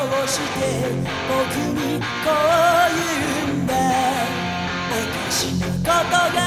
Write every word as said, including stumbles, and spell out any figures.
をして僕にこう言うんだ。おかしなことが